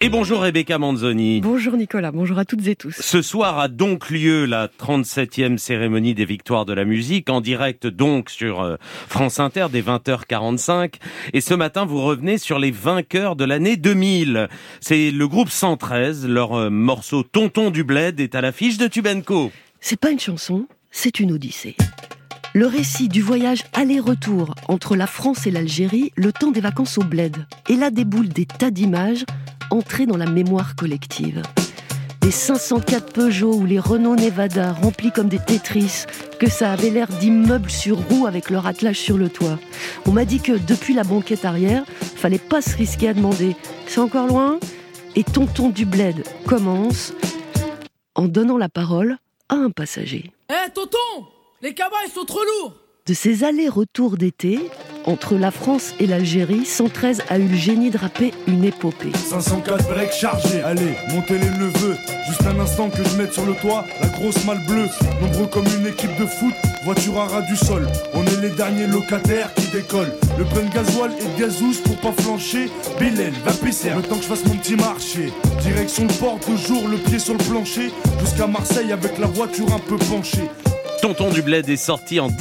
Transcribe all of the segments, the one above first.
Et bonjour Rebecca Manzoni. Bonjour Nicolas, bonjour à toutes et tous. Ce soir a donc lieu la 37e cérémonie des Victoires de la musique, en direct donc sur France Inter dès 20h45. Et ce matin, vous revenez sur les vainqueurs de l'année 2000. C'est le groupe 113, leur morceau Tonton du Bled est à l'affiche de Tube & Co. C'est pas une chanson, c'est une odyssée. Le récit du voyage aller-retour entre la France et l'Algérie, le temps des vacances au Bled. Et là déboulent des tas d'images entrées dans la mémoire collective. Des 504 Peugeot ou les Renault Nevada remplis comme des Tetris, que ça avait l'air d'immeubles sur roues avec leur attelage sur le toit. On m'a dit que depuis la banquette arrière, fallait pas se risquer à demander « C'est encore loin ?» Et Tonton du Bled commence en donnant la parole à un passager. « Hé tonton, les cabas ils sont trop lourds !» De ces allers-retours d'été, entre la France et l'Algérie, 113 a eu le génie de rapper une épopée. 504 breaks chargés, allez, montez les neveux. Juste un instant que je mette sur le toit la grosse malle bleue. Nombreux comme une équipe de foot, voiture à ras du sol. On est les derniers locataires qui décollent. Le plein de gasoil et de gazouze pour pas flancher. Bélène, va pisser, le temps que je fasse mon petit marché. Direction le port, toujours le pied sur le plancher. Jusqu'à Marseille avec la voiture un peu penchée. Tonton du Bled est sorti en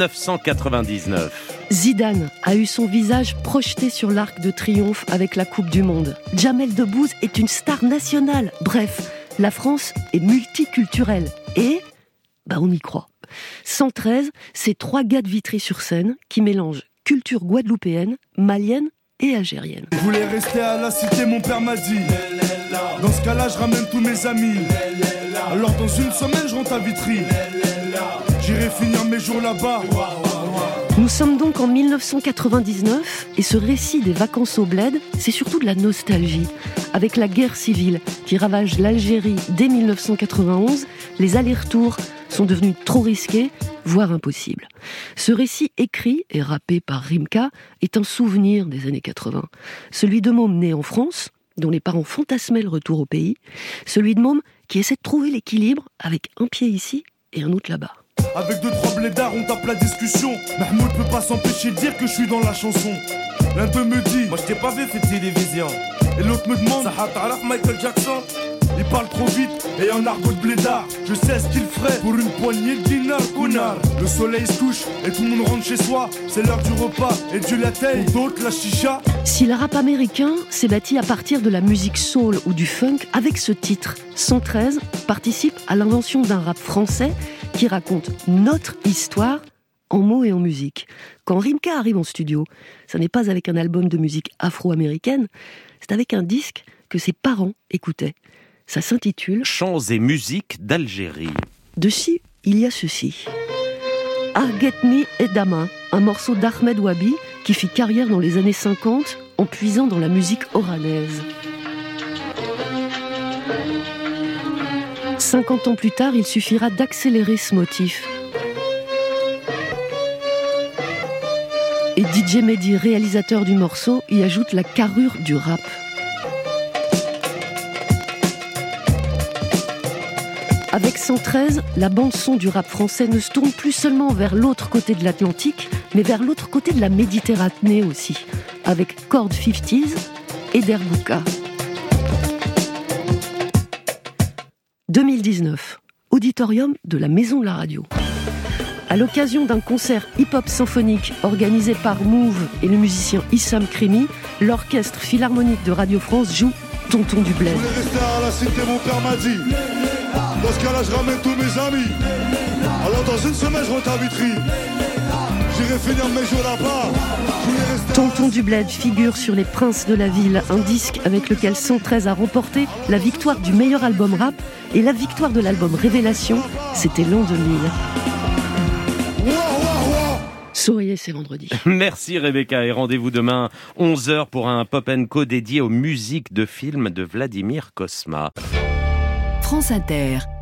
1999. Zidane a eu son visage projeté sur l'Arc de Triomphe avec la Coupe du Monde. Jamel Debbouze est une star nationale. Bref, la France est multiculturelle. Et, on y croit. 113, c'est 3 gars de Vitry-sur-Seine qui mélangent culture guadeloupéenne, malienne et algérienne. Je voulais rester à la cité, mon père m'a dit. Dans ce cas-là, je ramène tous mes amis. Alors dans une semaine, je rentre à Vitry. J'irai finir mes jours là-bas. Nous sommes donc en 1999 et ce récit des vacances au Bled, c'est surtout de la nostalgie. Avec la guerre civile qui ravage l'Algérie dès 1991, les allers-retours sont devenus trop risqués, voire impossibles. Ce récit écrit et rappé par Rimka est un souvenir des années 80. Celui de mômes nés en France, dont les parents fantasmaient le retour au pays. Celui de mômes qui essaie de trouver l'équilibre avec un pied ici et un autre là-bas. Avec 2-3 blédards, on tape la discussion. Mahmoud peut pas s'empêcher de dire que je suis dans la chanson. L'un d'eux me dit, moi je t'ai pas vu cette télévision. Et l'autre me demande, ça t'arraf Michael Jackson. Il parle trop vite et en argot de blédard. Je sais ce qu'il ferait pour une poignée de dinars, connard. Le soleil se couche et tout le monde rentre chez soi. C'est l'heure du repas et Dieu la taille. Pour d'autres, la chicha. Si le rap américain s'est bâti à partir de la musique soul ou du funk, avec ce titre, 113 participe à l'invention d'un rap français qui raconte notre histoire en mots et en musique. Quand Rimka arrive en studio, ça n'est pas avec un album de musique afro-américaine, c'est avec un disque que ses parents écoutaient. Ça s'intitule Chants et musiques d'Algérie. Dessus, il y a ceci. Argetni Edama, un morceau d'Ahmed Wabi qui fit carrière dans les années 50 en puisant dans la musique oranaise. 50 ans plus tard, il suffira d'accélérer ce motif. Et DJ Mehdi, réalisateur du morceau, y ajoute la carrure du rap. Avec 113, la bande-son du rap français ne se tourne plus seulement vers l'autre côté de l'Atlantique, mais vers l'autre côté de la Méditerranée aussi, avec Chord 50s et Derbuka. 2019, auditorium de la Maison de la Radio. À l'occasion d'un concert hip-hop symphonique organisé par Move et le musicien Issam Krimi, l'orchestre philharmonique de Radio France joue Tonton du Bled. Je voulais rester à la cité, mon père m'a dit. Dans ce cas-là, je ramène tous mes amis. Alors dans une semaine, je rentre à Vitry. J'irai finir mes jours là-bas. Tonton du Bled figure sur Les Princes de la Ville, un disque avec lequel 113 a remporté la victoire du meilleur album rap et la victoire de l'album Révélation, c'était l'an 2000. Souriez, c'est vendredi. Merci Rebecca et rendez-vous demain 11h pour un Pop & Co dédié aux musiques de films de Vladimir Cosma. France Inter.